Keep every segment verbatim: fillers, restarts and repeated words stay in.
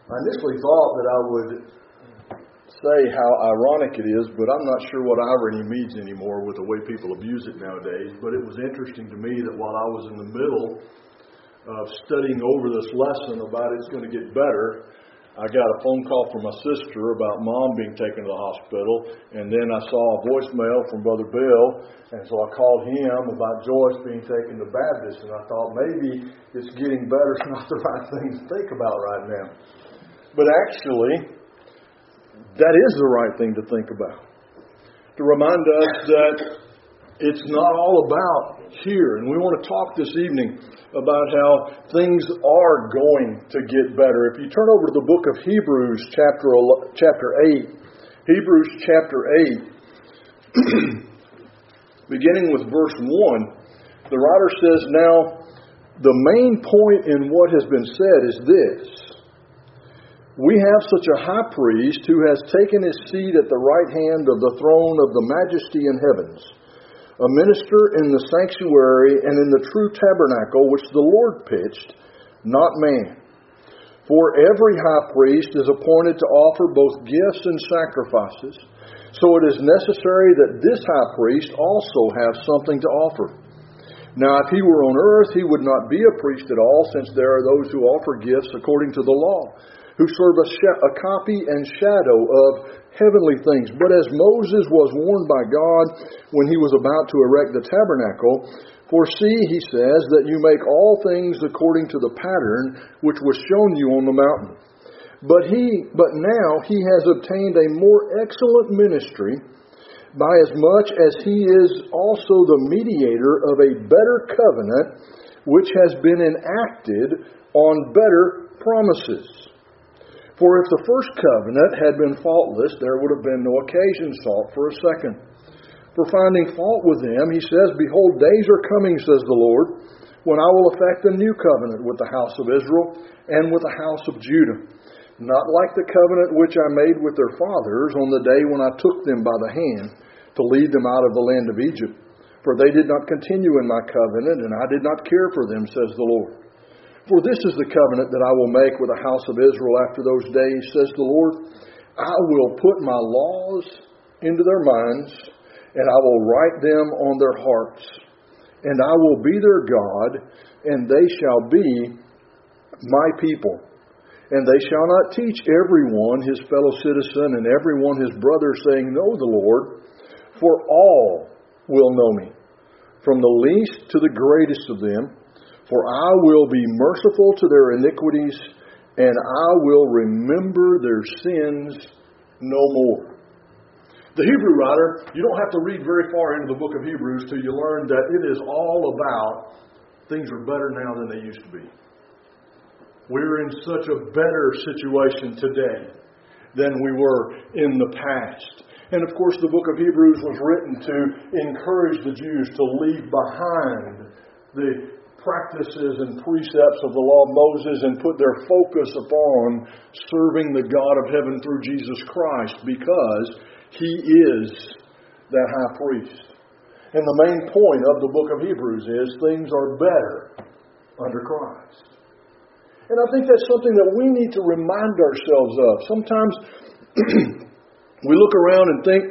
I initially thought that I would say how ironic it is, but I'm not sure what irony means anymore with the way people abuse it nowadays. But it was interesting to me that while I was in the middle of studying over this lesson about it's going to get better, I got a phone call from my sister about Mom being taken to the hospital, and then I saw a voicemail from Brother Bill, and so I called him about Joyce being taken to Baptist, and I thought maybe it's getting better is not the right thing to think about right now. But actually, that is the right thing to think about. To remind us that it's not all about here. And we want to talk this evening about how things are going to get better. If you turn over to the book of Hebrews, chapter chapter eight, Hebrews chapter eight, beginning with verse one, the writer says, "Now, the main point in what has been said is this. We have such a high priest who has taken his seat at the right hand of the throne of the majesty in heavens, a minister in the sanctuary and in the true tabernacle which the Lord pitched, not man. For every high priest is appointed to offer both gifts and sacrifices, so it is necessary that this high priest also have something to offer. Now if he were on earth, he would not be a priest at all, since there are those who offer gifts according to the law, who serve a, sh- a copy and shadow of heavenly things. But as Moses was warned by God when he was about to erect the tabernacle, for see, he says, that you make all things according to the pattern which was shown you on the mountain. But he, but now he has obtained a more excellent ministry, by as much as he is also the mediator of a better covenant, which has been enacted on better promises. For if the first covenant had been faultless, there would have been no occasion sought for a second. For finding fault with them, he says, Behold, days are coming, says the Lord, when I will effect a new covenant with the house of Israel and with the house of Judah, not like the covenant which I made with their fathers on the day when I took them by the hand to lead them out of the land of Egypt. For they did not continue in my covenant, and I did not care for them, says the Lord. For this is the covenant that I will make with the house of Israel after those days, says the Lord. I will put my laws into their minds, and I will write them on their hearts. And I will be their God, and they shall be my people. And they shall not teach everyone his fellow citizen and everyone his brother, saying, Know the Lord, for all will know me, from the least to the greatest of them. For I will be merciful to their iniquities, and I will remember their sins no more." The Hebrew writer, you don't have to read very far into the book of Hebrews till you learn that it is all about things are better now than they used to be. We're in such a better situation today than we were in the past. And of course, the book of Hebrews was written to encourage the Jews to leave behind the practices and precepts of the law of Moses and put their focus upon serving the God of heaven through Jesus Christ, because He is that high priest. And the main point of the book of Hebrews is things are better under Christ. And I think that's something that we need to remind ourselves of. Sometimes we look around and think,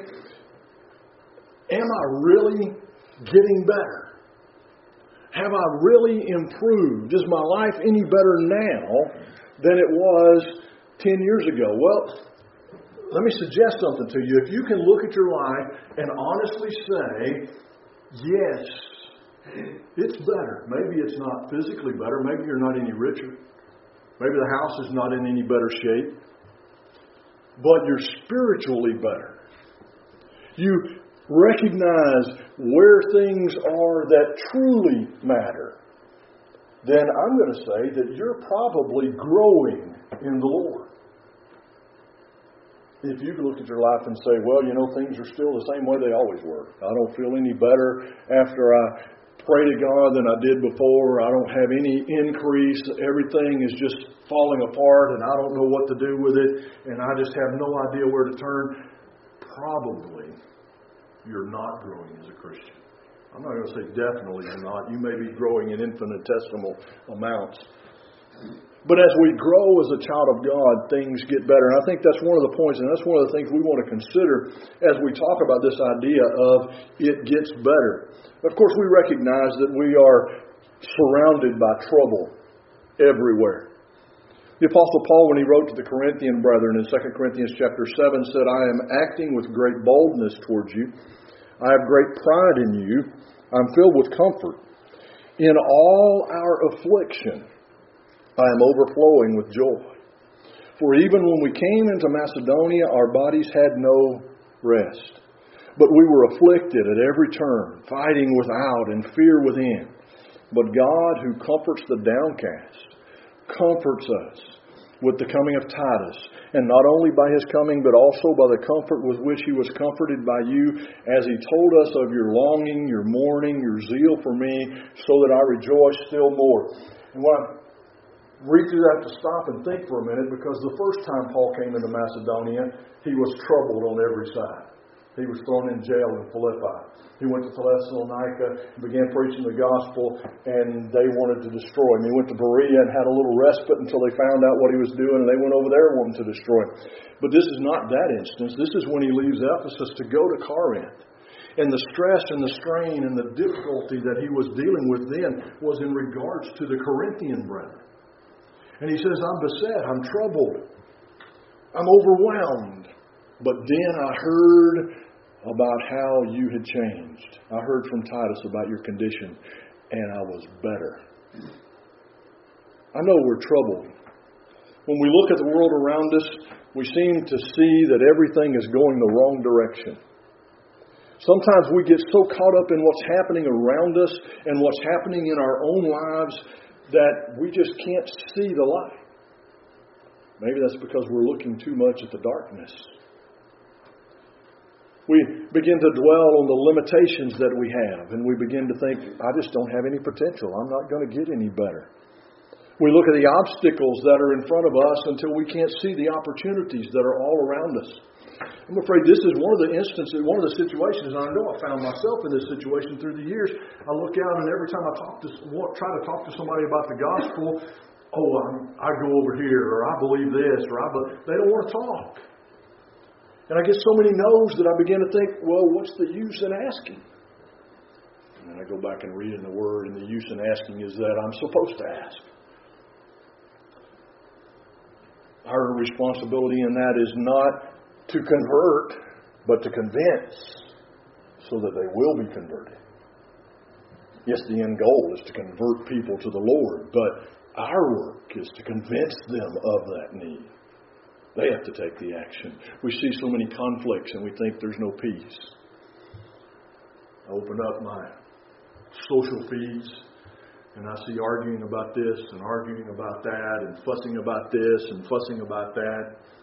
am I really getting better? Have I really improved? Is my life any better now than it was ten years ago? Well, let me suggest something to you. If you can look at your life and honestly say, yes, it's better. Maybe it's not physically better. Maybe you're not any richer. Maybe the house is not in any better shape. But you're spiritually better. You recognize where things are that truly matter. Then I'm going to say that you're probably growing in the Lord. If you look at your life and say, well, you know, things are still the same way they always were. I don't feel any better after I pray to God than I did before. I don't have any increase. Everything is just falling apart and I don't know what to do with it. And I just have no idea where to turn. Probably you're not growing as a Christian. I'm not going to say definitely you're not. You may be growing in infinitesimal amounts. But as we grow as a child of God, things get better. And I think that's one of the points, and that's one of the things we want to consider as we talk about this idea of it gets better. Of course, we recognize that we are surrounded by trouble everywhere. The Apostle Paul, when he wrote to the Corinthian brethren in Second Corinthians chapter seven, said, I am acting with great boldness towards you. I have great pride in you. I'm filled with comfort. In all our affliction, I am overflowing with joy. For even when we came into Macedonia, our bodies had no rest. But we were afflicted at every turn, fighting without and fear within. But God, who comforts the downcast, comforts us with the coming of Titus, and not only by his coming, but also by the comfort with which he was comforted by you, as he told us of your longing, your mourning, your zeal for me, so that I rejoice still more. And when I read through that, to stop and think for a minute, because the first time Paul came into Macedonia, he was troubled on every side. He was thrown in jail in Philippi. He went to Thessalonica and began preaching the gospel, and they wanted to destroy him. He went to Berea and had a little respite until they found out what he was doing, and they went over there wanting to destroy him. But this is not that instance. This is when he leaves Ephesus to go to Corinth. And the stress and the strain and the difficulty that he was dealing with then was in regards to the Corinthian brethren. And he says, I'm beset, I'm troubled, I'm overwhelmed. But then I heard about how you had changed. I heard from Titus about your condition, and I was better. I know we're troubled. When we look at the world around us, we seem to see that everything is going the wrong direction. Sometimes we get so caught up in what's happening around us and what's happening in our own lives that we just can't see the light. Maybe that's because we're looking too much at the darkness. We begin to dwell on the limitations that we have, and we begin to think, I just don't have any potential. I'm not going to get any better. We look at the obstacles that are in front of us until we can't see the opportunities that are all around us. I'm afraid this is one of the instances, one of the situations, and I know I found myself in this situation through the years. I look out, and every time I talk to, try to talk to somebody about the gospel, oh, I'm, I go over here, or I believe this, or I believe, they don't want to talk. And I get so many no's that I begin to think, well, what's the use in asking? And then I go back and read in the Word, and the use in asking is that I'm supposed to ask. Our responsibility in that is not to convert, but to convince so that they will be converted. Yes, the end goal is to convert people to the Lord, but our work is to convince them of that need. They have to take the action. We see so many conflicts and we think there's no peace. I open up my social feeds and I see arguing about this and arguing about that and fussing about this and fussing about that.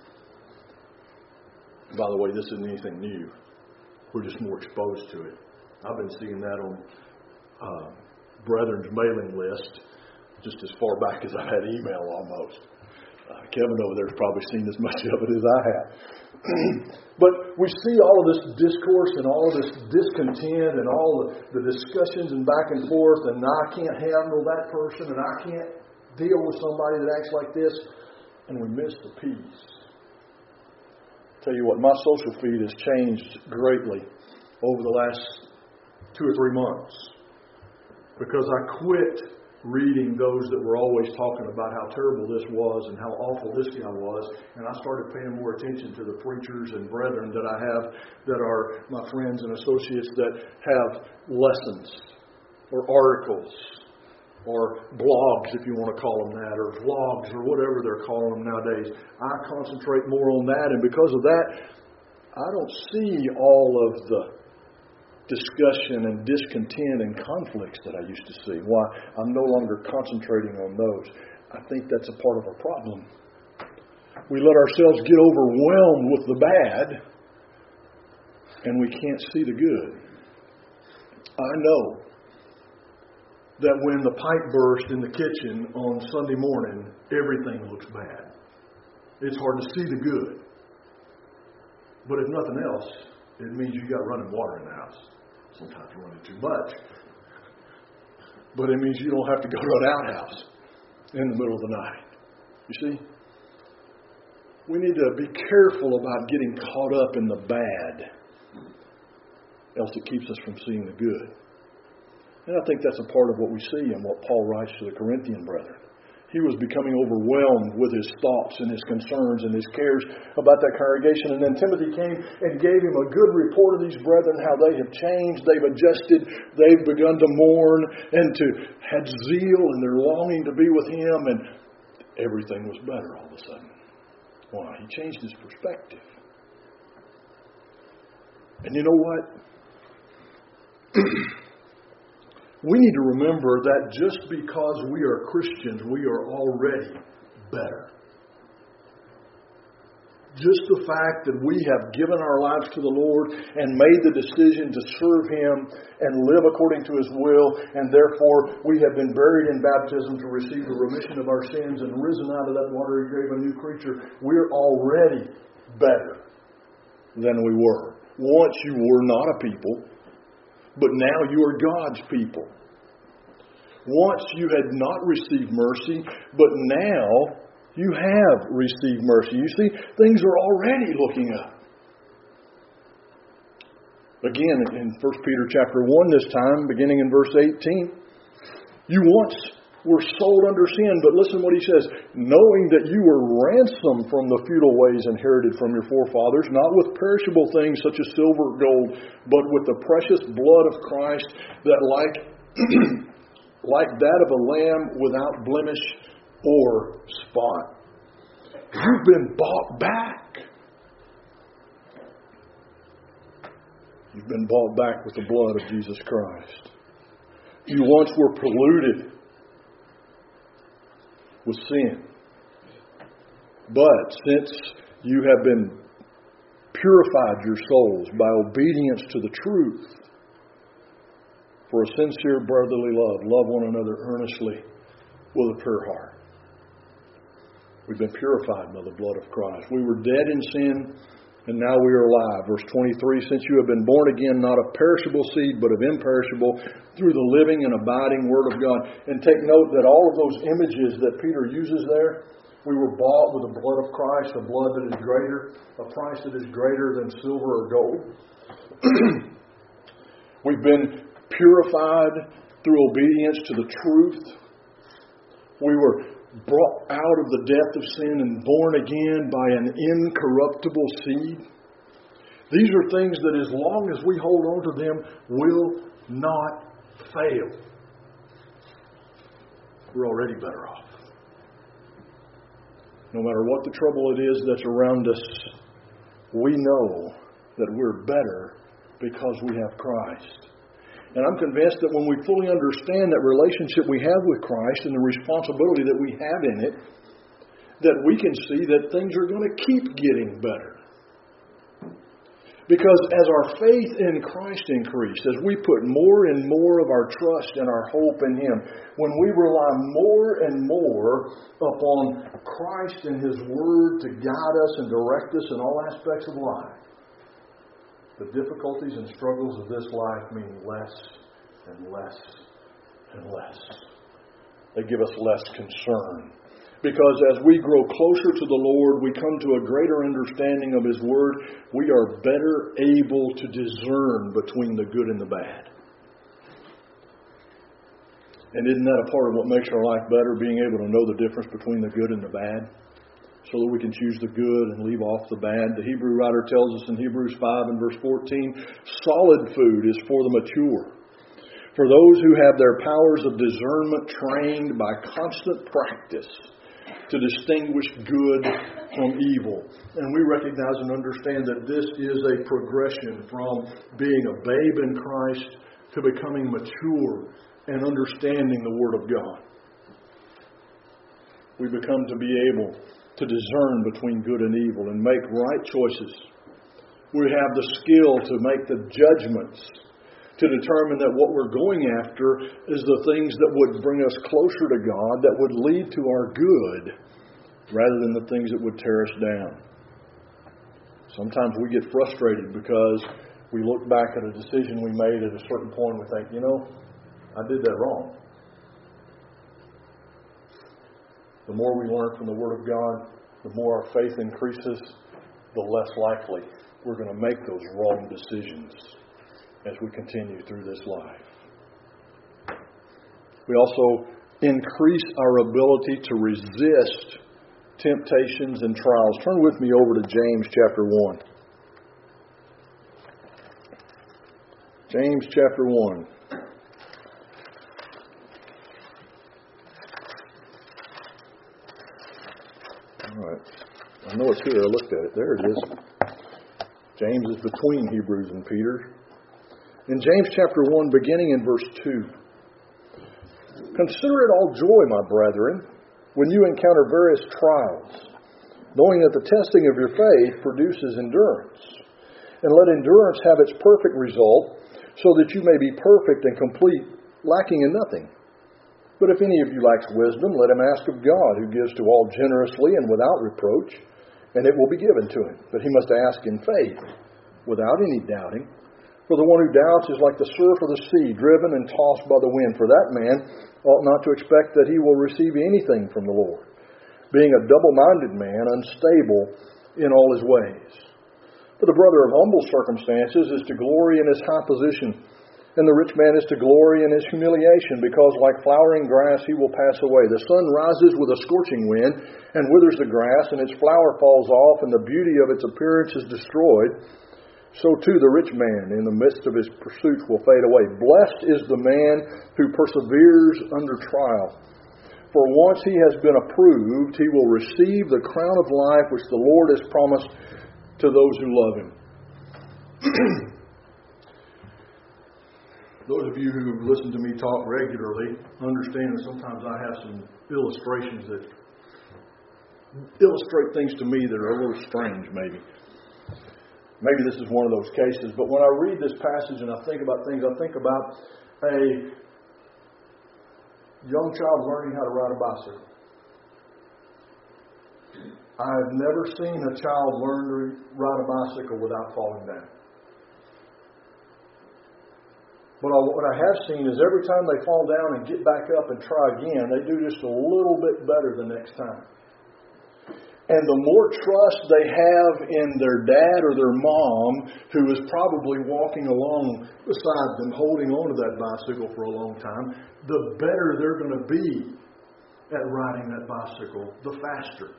And by the way, this isn't anything new. We're just more exposed to it. I've been seeing that on uh, Brethren's mailing list just as far back as I had email almost. Uh, Kevin over there has probably seen as much of it as I have. But we see all of this discourse and all of this discontent and all the, the discussions and back and forth, and I can't handle that person and I can't deal with somebody that acts like this, and we miss the peace. Tell you what, my social feed has changed greatly over the last two or three months because I quit reading those that were always talking about how terrible this was and how awful this guy was. And I started paying more attention to the preachers and brethren that I have that are my friends and associates that have lessons or articles or blogs, if you want to call them that, or vlogs or whatever they're calling them nowadays. I concentrate more on that, and because of that, I don't see all of the discussion and discontent and conflicts that I used to see. Why? I'm no longer concentrating on those. I think that's a part of our problem. We let ourselves get overwhelmed with the bad, and we can't see the good. I know that when the pipe burst in the kitchen on Sunday morning, everything looks bad. It's hard to see the good. But if nothing else, it means you got running water in the house. Sometimes you're running too much. But it means you don't have to go to an outhouse in the middle of the night. You see? We need to be careful about getting caught up in the bad, else it keeps us from seeing the good. And I think that's a part of what we see in what Paul writes to the Corinthian brethren. He was becoming overwhelmed with his thoughts and his concerns and his cares about that congregation. And then Timothy came and gave him a good report of these brethren, how they have changed, they've adjusted, they've begun to mourn and to had zeal, and they're longing to be with him. And everything was better all of a sudden. Why? He changed his perspective. And you know what? We need to remember that just because we are Christians, we are already better. Just the fact that we have given our lives to the Lord and made the decision to serve Him and live according to His will, and therefore we have been buried in baptism to receive the remission of our sins and risen out of that watery grave a new creature, we're already better than we were. Once you were not a people, but now you are God's people. Once you had not received mercy, but now you have received mercy. You see, things are already looking up. Again, in First Peter chapter one this time, beginning in verse eighteen, you once were sold under sin, but listen what he says, knowing that you were ransomed from the futile ways inherited from your forefathers, not with perishable things such as silver or gold, but with the precious blood of Christ, that like, like that of a lamb without blemish or spot. You've been bought back. You've been bought back with the blood of Jesus Christ. You once were polluted with sin. But since you have been purified your souls by obedience to the truth, for a sincere brotherly love, love one another earnestly with a pure heart. We've been purified by the blood of Christ. We were dead in sin, and now we are alive. Verse twenty-three, since you have been born again, not of perishable seed, but of imperishable, through the living and abiding Word of God. And take note that all of those images that Peter uses there, we were bought with the blood of Christ, a blood that is greater, a price that is greater than silver or gold. We've been purified through obedience to the truth. We were brought out of the death of sin and born again by an incorruptible seed. These are things that as long as we hold on to them will not fail. We're already better off. No matter what the trouble it is that's around us, we know that we're better because we have Christ. And I'm convinced that when we fully understand that relationship we have with Christ and the responsibility that we have in it, that we can see that things are going to keep getting better. Because as our faith in Christ increased, as we put more and more of our trust and our hope in Him, when we rely more and more upon Christ and His Word to guide us and direct us in all aspects of life, the difficulties and struggles of this life mean less and less and less. They give us less concern. Because as we grow closer to the Lord, we come to a greater understanding of His Word. We are better able to discern between the good and the bad. And isn't that a part of what makes our life better, being able to know the difference between the good and the bad? So that we can choose the good and leave off the bad. The Hebrew writer tells us in Hebrews five and verse fourteen, solid food is for the mature, for those who have their powers of discernment trained by constant practice to distinguish good from evil. And we recognize and understand that this is a progression from being a babe in Christ to becoming mature and understanding the Word of God. We become to be able to discern between good and evil and make right choices. We have the skill to make the judgments to determine that what we're going after is the things that would bring us closer to God, that would lead to our good, rather than the things that would tear us down. Sometimes we get frustrated because we look back at a decision we made at a certain point and we think, you know, I did that wrong. the more we learn from the Word of God, the more our faith increases, the less likely we're going to make those wrong decisions as we continue through this life. We also increase our ability to resist temptations and trials. Turn with me over to James chapter one. James chapter one. All right. I know it's here. I looked at it. There it is. James is between Hebrews and Peter. In James chapter one, beginning in verse two. Consider it all joy, my brethren, when you encounter various trials, knowing that the testing of your faith produces endurance. And let endurance have its perfect result, so that you may be perfect and complete, lacking in nothing. But if any of you lacks wisdom, let him ask of God, who gives to all generously and without reproach, and it will be given to him. But he must ask in faith, without any doubting. For the one who doubts is like the surf of the sea, driven and tossed by the wind. For that man ought not to expect that he will receive anything from the Lord, being a double-minded man, unstable in all his ways. For the brother of humble circumstances is to glory in his high position, and the rich man is to glory in his humiliation, because like flowering grass he will pass away. The sun rises with a scorching wind, and withers the grass, and its flower falls off, and the beauty of its appearance is destroyed. So too the rich man in the midst of his pursuits will fade away. Blessed is the man who perseveres under trial. For once he has been approved, he will receive the crown of life which the Lord has promised to those who love him. Those of you who listen to me talk regularly understand that sometimes I have some illustrations that illustrate things to me that are a little strange, maybe. Maybe this is one of those cases, but when I read this passage and I think about things, I think about a young child learning how to ride a bicycle. I've never seen a child learn to ride a bicycle without falling down. But what I have seen is every time they fall down and get back up and try again, they do just a little bit better the next time. And the more trust they have in their dad or their mom, who is probably walking along beside them, holding on to that bicycle for a long time, the better they're going to be at riding that bicycle, the faster.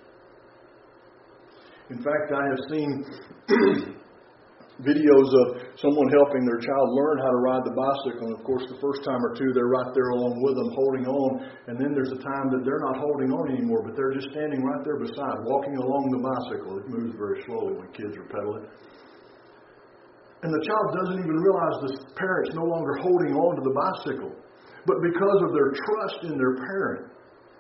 In fact, I have seen videos of someone helping their child learn how to ride the bicycle. And of course, the first time or two, they're right there along with them, holding on. And then there's a time that they're not holding on anymore, but they're just standing right there beside, walking along the bicycle. It moves very slowly when kids are pedaling. And the child doesn't even realize the parent's no longer holding on to the bicycle. But because of their trust in their parent,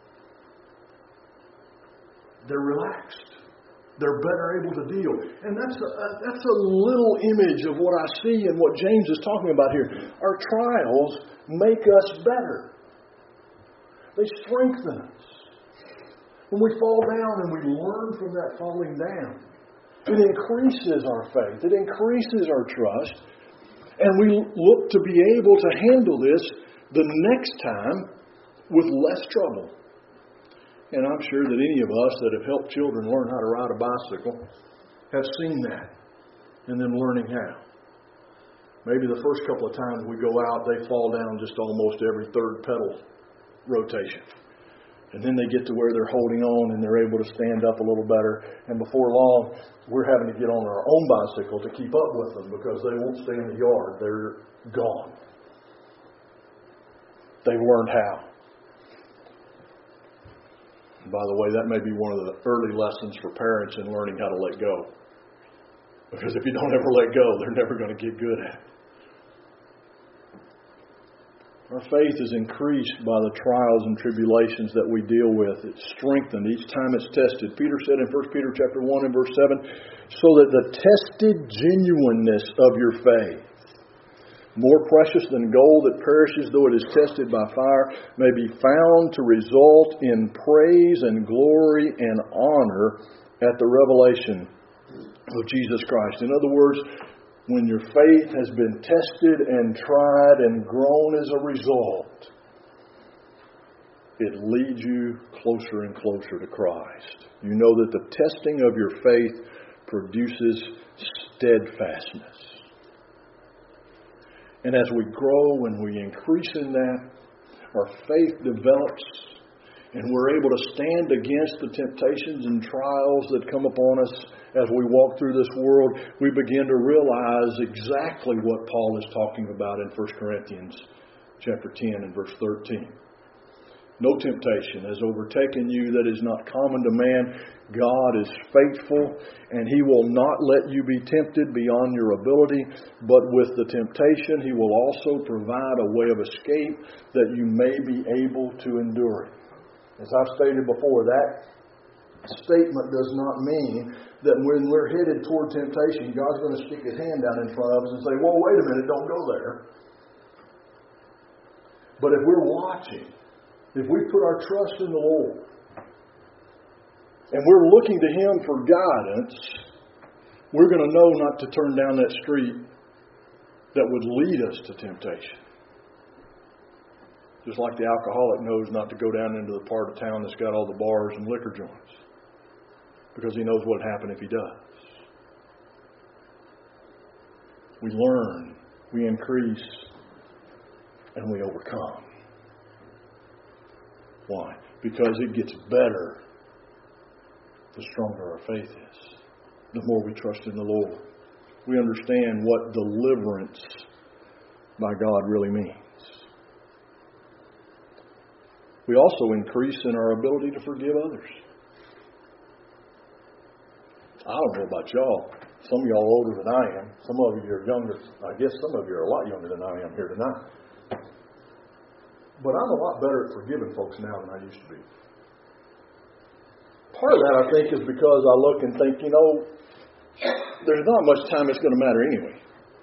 they're relaxed. They're better able to deal. And that's a, that's a little image of what I see and what James is talking about here. Our trials make us better. They strengthen us. When we fall down and we learn from that falling down, it increases our faith. It increases our trust. And we look to be able to handle this the next time with less trouble. And I'm sure that any of us that have helped children learn how to ride a bicycle have seen that and then learning how. Maybe the first couple of times we go out, they fall down just almost every third pedal rotation. And then they get to where they're holding on and they're able to stand up a little better. And before long, we're having to get on our own bicycle to keep up with them because they won't stay in the yard. They're gone. They've learned how. By the way, that may be one of the early lessons for parents in learning how to let go. Because if you don't ever let go, they're never going to get good at it. Our faith is increased by the trials and tribulations that we deal with. It's strengthened each time it's tested. Peter said in First Peter chapter one and verse seven, so that the tested genuineness of your faith, more precious than gold that perishes though it is tested by fire, may be found to result in praise and glory and honor at the revelation of Jesus Christ. In other words, when your faith has been tested and tried and grown as a result, it leads you closer and closer to Christ. You know that the testing of your faith produces steadfastness. And as we grow and we increase in that, our faith develops and we're able to stand against the temptations and trials that come upon us as we walk through this world. We begin to realize exactly what Paul is talking about in First Corinthians chapter ten and verse thirteen. No temptation has overtaken you that is not common to man. God is faithful, and He will not let you be tempted beyond your ability, but with the temptation He will also provide a way of escape that you may be able to endure it. As I've stated before, that statement does not mean that when we're headed toward temptation, God's going to stick His hand down in front of us and say, well, wait a minute, don't go there. But if we're watching, if we put our trust in the Lord, and we're looking to Him for guidance, we're going to know not to turn down that street that would lead us to temptation. Just like the alcoholic knows not to go down into the part of town that's got all the bars and liquor joints, because he knows what would happen if he does. We learn, we increase, and we overcome. Why? Because it gets better the stronger our faith is. The more we trust in the Lord. We understand what deliverance by God really means. We also increase in our ability to forgive others. I don't know about y'all. Some of y'all are older than I am. Some of you are younger. I guess some of you are a lot younger than I am here tonight. But I'm a lot better at forgiving folks now than I used to be. Part of that, I think, is because I look and think, you know, there's not much time it's going to matter anyway.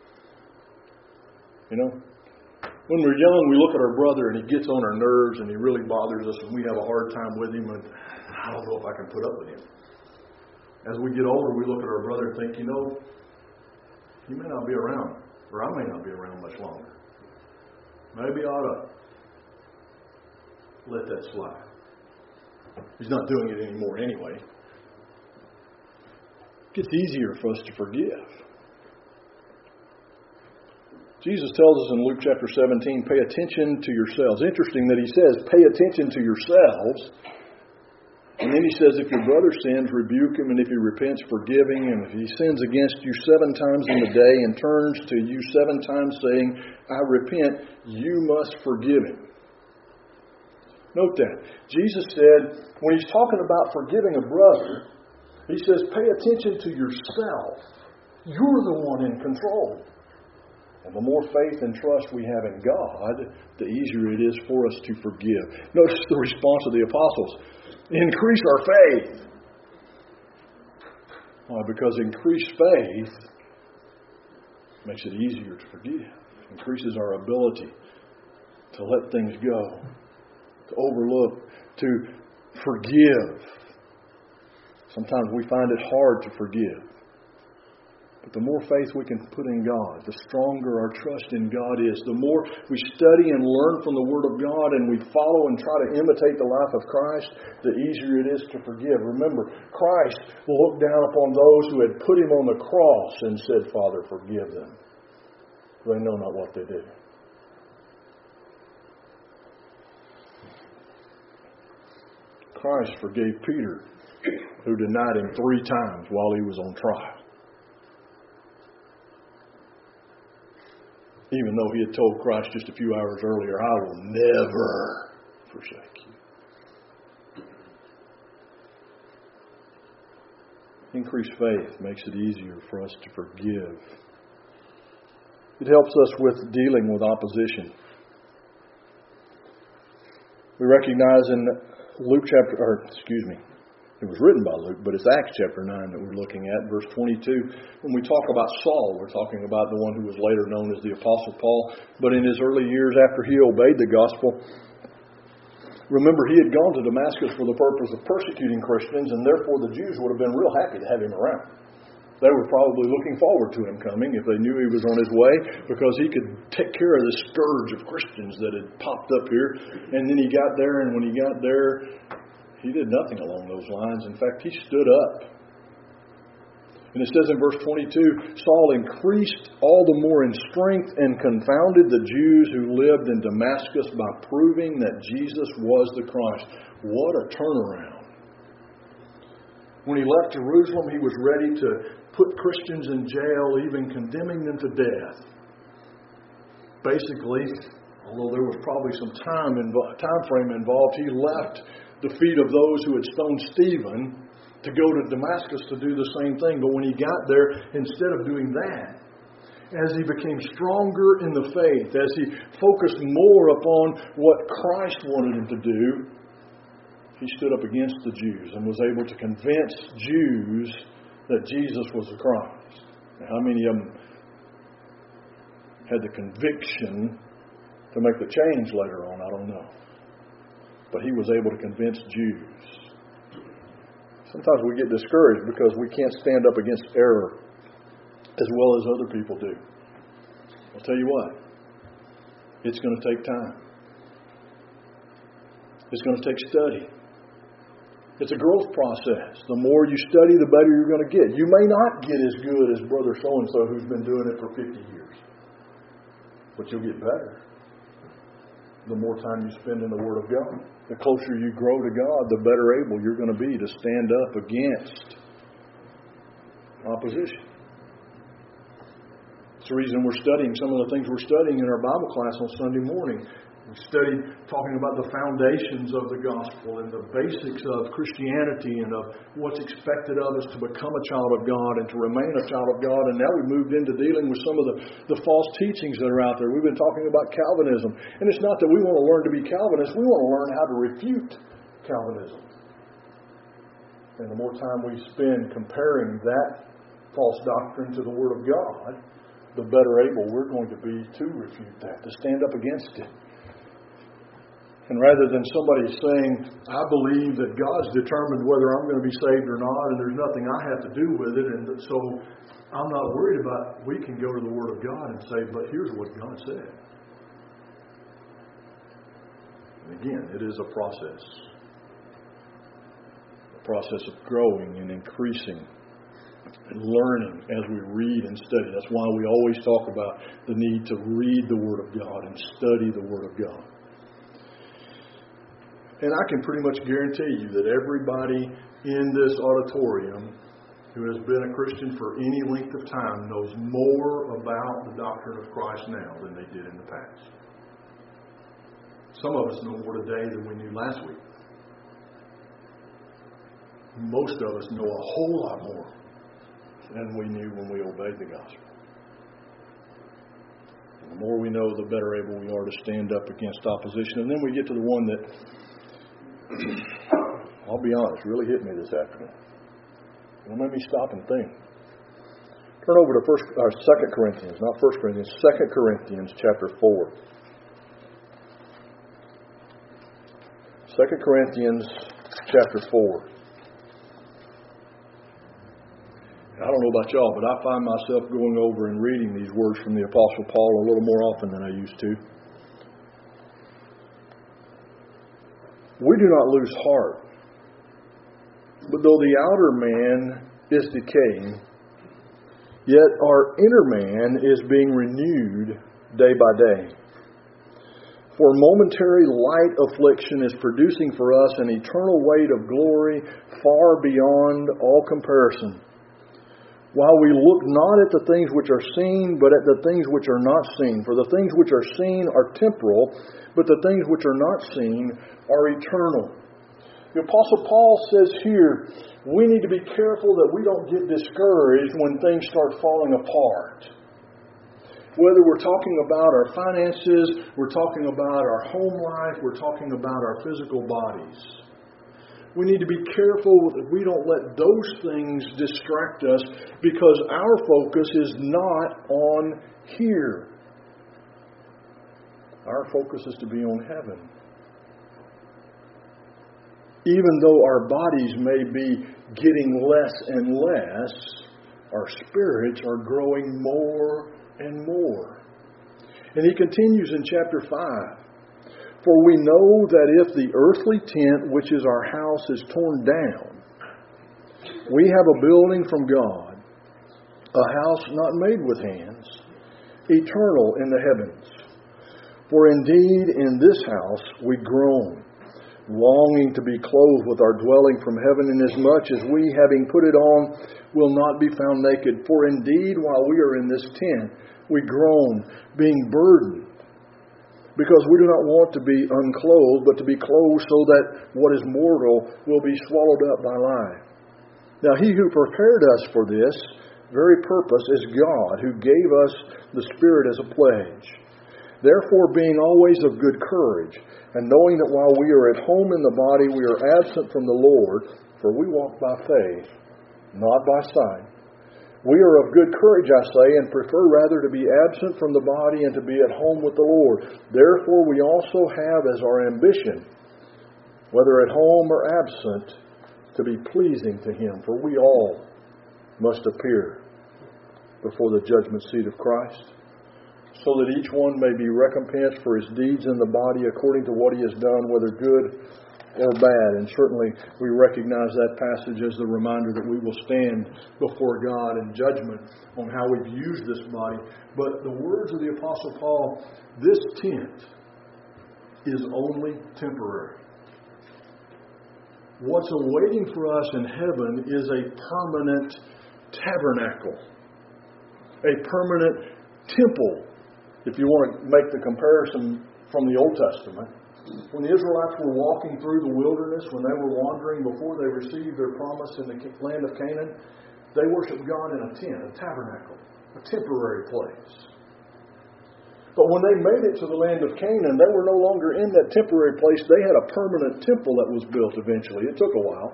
You know? When we're young, we look at our brother and he gets on our nerves and he really bothers us and we have a hard time with him and I don't know if I can put up with him. As we get older, we look at our brother and think, you know, he may not be around, or I may not be around much longer. Maybe I ought to let that slide. He's not doing it anymore anyway. It gets easier for us to forgive. Jesus tells us in Luke chapter seventeen, pay attention to yourselves. Interesting that He says, pay attention to yourselves. And then He says, if your brother sins, rebuke him, and if he repents, forgive him. And if he sins against you seven times in the day and turns to you seven times saying, I repent, you must forgive him. Note that. Jesus said, when He's talking about forgiving a brother, He says, pay attention to yourself. You're the one in control. And the more faith and trust we have in God, the easier it is for us to forgive. Notice the response of the apostles. Increase our faith. Why? Because increased faith makes it easier to forgive. Increases our ability to let things go, to overlook, to forgive. Sometimes we find it hard to forgive. But the more faith we can put in God, the stronger our trust in God is. The more we study and learn from the Word of God and we follow and try to imitate the life of Christ, the easier it is to forgive. Remember, Christ will look down upon those who had put Him on the cross and said, Father, forgive them. They know not what they do. Christ forgave Peter, who denied Him three times while he was on trial. Even though he had told Christ just a few hours earlier, I will never forsake you. Increased faith makes it easier for us to forgive. It helps us with dealing with opposition. We recognize in Luke chapter, or excuse me, it was written by Luke, but it's Acts chapter nine that we're looking at, verse twenty-two. When we talk about Saul, we're talking about the one who was later known as the Apostle Paul. But in his early years after he obeyed the gospel, remember he had gone to Damascus for the purpose of persecuting Christians, and therefore the Jews would have been real happy to have him around. They were probably looking forward to him coming if they knew he was on his way, because he could take care of the scourge of Christians that had popped up here. And then he got there, and when he got there, he did nothing along those lines. In fact, he stood up. And it says in verse twenty-two, Saul increased all the more in strength and confounded the Jews who lived in Damascus by proving that Jesus was the Christ. What a turnaround. When he left Jerusalem, he was ready to put Christians in jail, even condemning them to death. Basically, although there was probably some time, invo- time frame involved, he left the feet of those who had stoned Stephen to go to Damascus to do the same thing. But when he got there, instead of doing that, as he became stronger in the faith, as he focused more upon what Christ wanted him to do, he stood up against the Jews and was able to convince Jews that Jesus was the Christ. Now, how many of them had the conviction to make the change later on? I don't know. But he was able to convince Jews. Sometimes we get discouraged because we can't stand up against error as well as other people do. I'll tell you what, it's going to take time. It's going to take study. It's a growth process. The more you study, the better you're going to get. You may not get as good as brother so-and-so who's been doing it for fifty years. But you'll get better the more time you spend in the Word of God. The closer you grow to God, the better able you're going to be to stand up against opposition. It's the reason we're studying some of the things we're studying in our Bible class on Sunday morning. We studied talking about the foundations of the gospel and the basics of Christianity and of what's expected of us to become a child of God and to remain a child of God. And now we've moved into dealing with some of the, the false teachings that are out there. We've been talking about Calvinism. And it's not that we want to learn to be Calvinists. We want to learn how to refute Calvinism. And the more time we spend comparing that false doctrine to the Word of God, the better able we're going to be to refute that, to stand up against it. And rather than somebody saying, I believe that God's determined whether I'm going to be saved or not, and there's nothing I have to do with it, and so I'm not worried about it, we can go to the Word of God and say, but here's what God said. And again, it is a process. A process of growing and increasing and learning as we read and study. That's why we always talk about the need to read the Word of God and study the Word of God. And I can pretty much guarantee you that everybody in this auditorium who has been a Christian for any length of time knows more about the doctrine of Christ now than they did in the past. Some of us know more today than we knew last week. Most of us know a whole lot more than we knew when we obeyed the gospel. And the more we know, the better able we are to stand up against opposition. And then we get to the one that, I'll be honest, really hit me this afternoon. It'll make me stop and think. Turn over to First, or Second Corinthians, not First Corinthians, Second Corinthians chapter four. Second Corinthians chapter four. I don't know about y'all, but I find myself going over and reading these words from the Apostle Paul a little more often than I used to. We do not lose heart. But though the outer man is decaying, yet our inner man is being renewed day by day. For momentary light affliction is producing for us an eternal weight of glory far beyond all comparison. While we look not at the things which are seen, but at the things which are not seen. For the things which are seen are temporal, but the things which are not seen are eternal. The Apostle Paul says here, we need to be careful that we don't get discouraged when things start falling apart. Whether we're talking about our finances, we're talking about our home life, we're talking about our physical bodies. We need to be careful that we don't let those things distract us, because our focus is not on here. Our focus is to be on heaven. Even though our bodies may be getting less and less, our spirits are growing more and more. And he continues in chapter five. For we know that if the earthly tent, which is our house, is torn down, we have a building from God, a house not made with hands, eternal in the heavens. For indeed in this house we groan, longing to be clothed with our dwelling from heaven, inasmuch as we, having put it on, will not be found naked. For indeed, while we are in this tent, we groan, being burdened, because we do not want to be unclothed, but to be clothed, so that what is mortal will be swallowed up by life. Now he who prepared us for this very purpose is God, who gave us the Spirit as a pledge. Therefore, being always of good courage, and knowing that while we are at home in the body, we are absent from the Lord, for we walk by faith, not by sight. We are of good courage, I say, and prefer rather to be absent from the body and to be at home with the Lord. Therefore, we also have as our ambition, whether at home or absent, to be pleasing to Him. For we all must appear before the judgment seat of Christ, so that each one may be recompensed for his deeds in the body according to what he has done, whether good or bad. And certainly we recognize that passage as the reminder that we will stand before God in judgment on how we've used this body. But the words of the Apostle Paul, this tent is only temporary. What's awaiting for us in heaven is a permanent tabernacle, a permanent temple. If you want to make the comparison from the Old Testament, when the Israelites were walking through the wilderness, when they were wandering before they received their promise in the land of Canaan, they worshiped God in a tent, a tabernacle, a temporary place. But when they made it to the land of Canaan, they were no longer in that temporary place. They had a permanent temple that was built eventually. It took a while.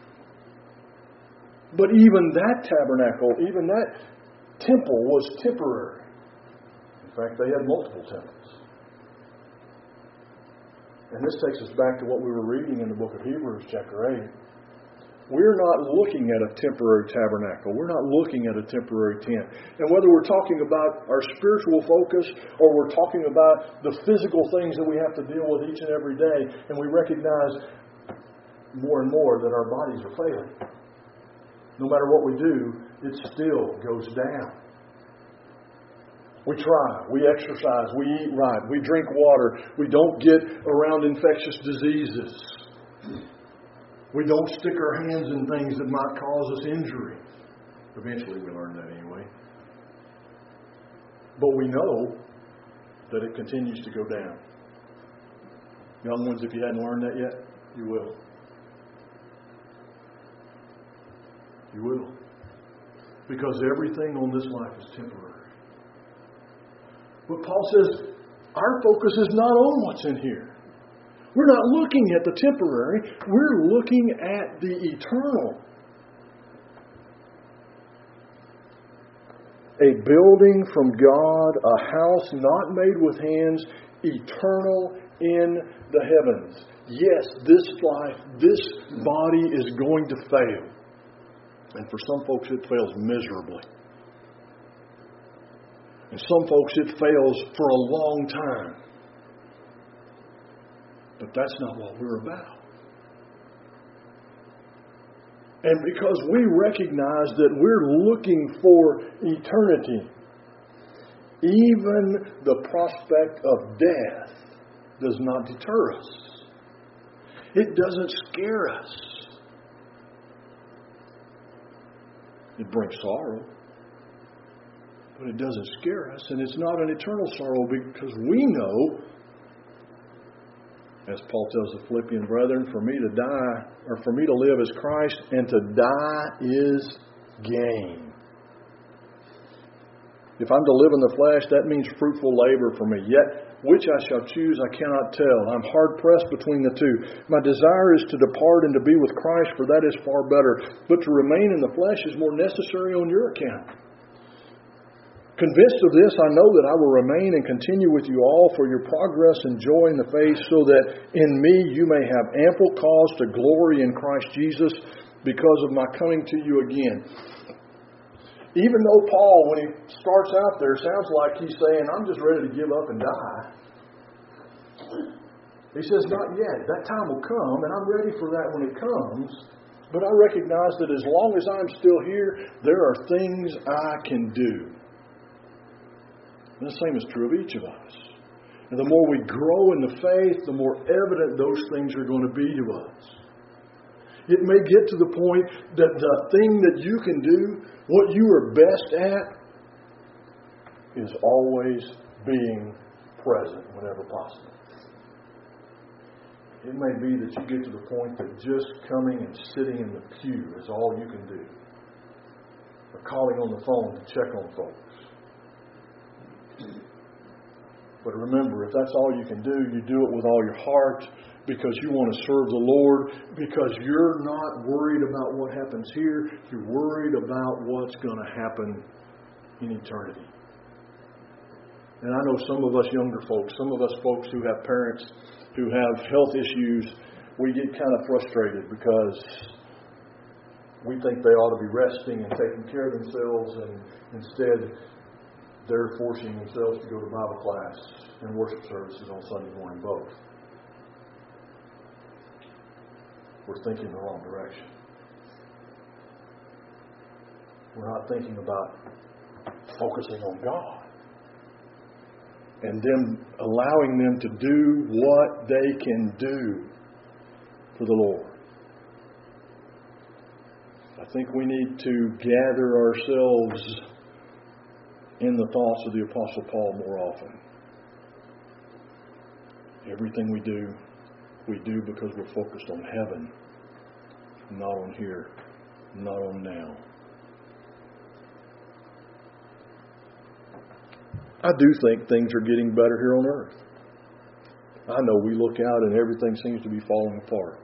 But even that tabernacle, even that temple was temporary. In fact, they had multiple temples. And this takes us back to what we were reading in the book of Hebrews, chapter eight. We're not looking at a temporary tabernacle. We're not looking at a temporary tent. And whether we're talking about our spiritual focus or we're talking about the physical things that we have to deal with each and every day, and we recognize more and more that our bodies are failing. No matter what we do, it still goes down. We try, we exercise, we eat right, we drink water, we don't get around infectious diseases. We don't stick our hands in things that might cause us injury. Eventually we learn that anyway. But we know that it continues to go down. Young ones, if you hadn't learned that yet, you will. You will. Because everything on this life is temporary. But Paul says, our focus is not on what's in here. We're not looking at the temporary. We're looking at the eternal. A building from God, a house not made with hands, eternal in the heavens. Yes, this life, this body is going to fail. And for some folks it fails miserably. And some folks it fails for a long time. But that's not what we're about. And because we recognize that we're looking for eternity, even the prospect of death does not deter us. It doesn't scare us. It brings sorrow. But it doesn't scare us, and it's not an eternal sorrow because we know, as Paul tells the Philippian brethren, for me to die, or for me to live is Christ, and to die is gain. If I'm to live in the flesh, that means fruitful labor for me. Yet, which I shall choose, I cannot tell. I'm hard-pressed between the two. My desire is to depart and to be with Christ, for that is far better. But to remain in the flesh is more necessary on your account. Convinced of this, I know that I will remain and continue with you all for your progress and joy in the faith, so that in me you may have ample cause to glory in Christ Jesus because of my coming to you again. Even though Paul, when he starts out there, sounds like he's saying, I'm just ready to give up and die. He says, not yet. That time will come, and I'm ready for that when it comes. But I recognize that as long as I'm still here, there are things I can do. And the same is true of each of us. And the more we grow in the faith, the more evident those things are going to be to us. It may get to the point that the thing that you can do, what you are best at, is always being present whenever possible. It may be that you get to the point that just coming and sitting in the pew is all you can do. Or calling on the phone to check on folks. But remember, if that's all you can do, you do it with all your heart because you want to serve the Lord, because you're not worried about what happens here. You're worried about what's going to happen in eternity. And I know some of us younger folks, some of us folks who have parents who have health issues, we get kind of frustrated because we think they ought to be resting and taking care of themselves, and instead they're forcing themselves to go to Bible class and worship services on Sunday morning both. We're thinking the wrong direction. We're not thinking about focusing on God and them allowing them to do what they can do for the Lord. I think we need to gather ourselves in the thoughts of the Apostle Paul more often. Everything we do, we do because we're focused on heaven, not on here, not on now. I do think things are getting better here on earth. I know we look out and everything seems to be falling apart.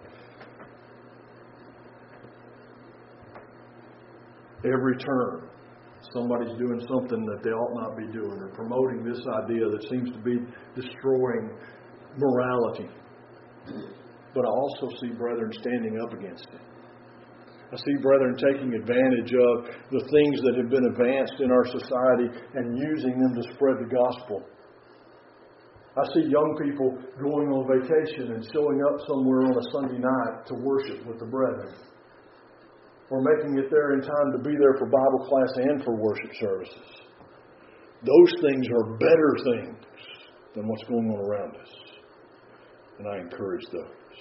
Every turn, somebody's doing something that they ought not be doing, or promoting this idea that seems to be destroying morality. But I also see brethren standing up against it. I see brethren taking advantage of the things that have been advanced in our society and using them to spread the gospel. I see young people going on vacation and showing up somewhere on a Sunday night to worship with the brethren, or making it there in time to be there for Bible class and for worship services. Those things are better things than what's going on around us. And I encourage those.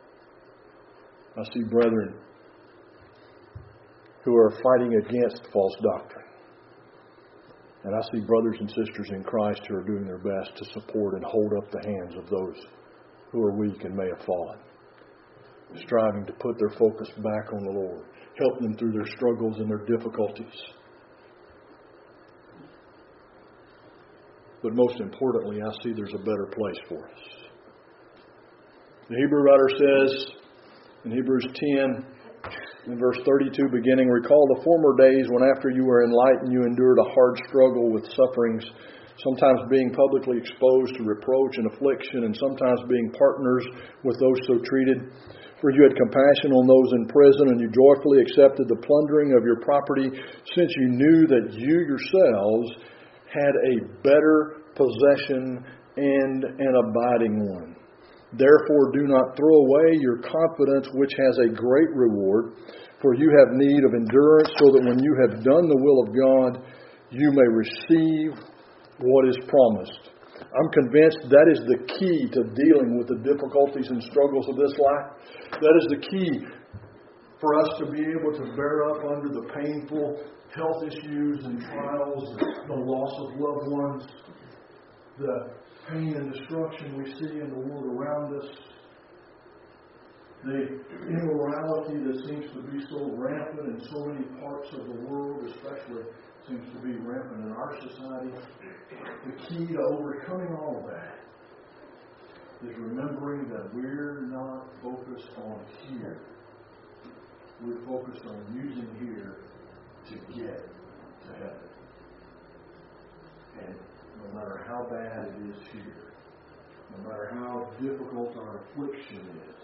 I see brethren who are fighting against false doctrine. And I see brothers and sisters in Christ who are doing their best to support and hold up the hands of those who are weak and may have fallen, striving to put their focus back on the Lord, help them through their struggles and their difficulties. But most importantly, I see there's a better place for us. The Hebrew writer says in Hebrews ten, in verse thirty-two beginning, recall the former days when after you were enlightened you endured a hard struggle with sufferings, sometimes being publicly exposed to reproach and affliction, and sometimes being partners with those so treated. For you had compassion on those in prison, and you joyfully accepted the plundering of your property, since you knew that you yourselves had a better possession and an abiding one. Therefore do not throw away your confidence, which has a great reward, for you have need of endurance, so that when you have done the will of God, you may receive what is promised. I'm convinced that is the key to dealing with the difficulties and struggles of this life. That is the key for us to be able to bear up under the painful health issues and trials, the loss of loved ones, the pain and destruction we see in the world around us, the immorality that seems to be so rampant in so many parts of the world, especially seems to be rampant in our society. The key to overcoming all of that is remembering that we're not focused on here. We're focused on using here to get to heaven. And no matter how bad it is here, no matter how difficult our affliction is,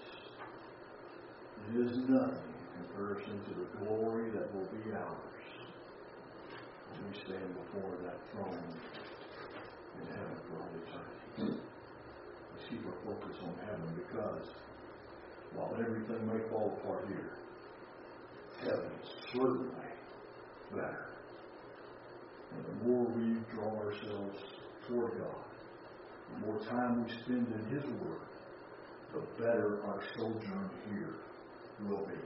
it is nothing in comparison to the glory that will be ours stand before that throne in heaven for all eternity. Let's keep our focus on heaven, because while everything may fall apart here, heaven is certainly better. And the more we draw ourselves toward God, the more time we spend in His Word, the better our sojourn here will be.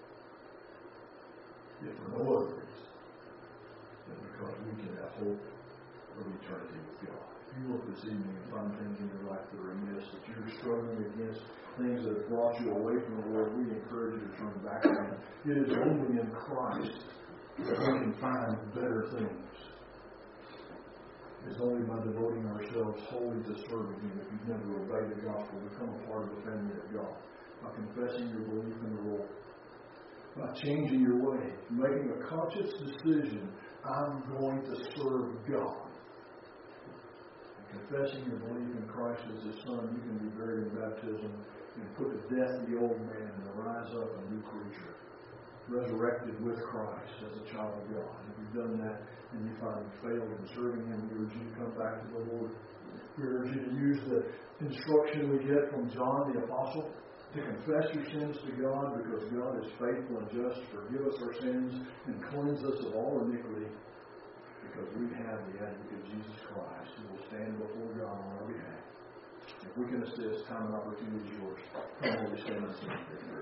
If for no other reason than because we can have hope of eternity with God. If you look this evening and find things in your life that are amiss, that you're struggling against, things that have brought you away from the Lord, we encourage you to turn back to Him. It is only in Christ that we can find better things. It's only by devoting ourselves wholly to serving Him. If you've never obeyed the gospel, become a part of the family of God. By confessing your belief in the Lord. By changing your way. Making a conscious decision. I'm going to serve God. And confessing your belief in Christ as His Son, you can be buried in baptism and put to death the old man and rise up a new creature. Resurrected with Christ as a child of God. If you've done that and you find you failed in serving Him, we urge you to come back to the Lord. We urge you to use the instruction we get from John the Apostle to confess your sins to God, because God is faithful and just to forgive us our sins and cleanse us of all iniquity, because we have the advocate Jesus Christ who will stand before God on our behalf. If we can assist, time and opportunity is yours. Come on, we stand and sing.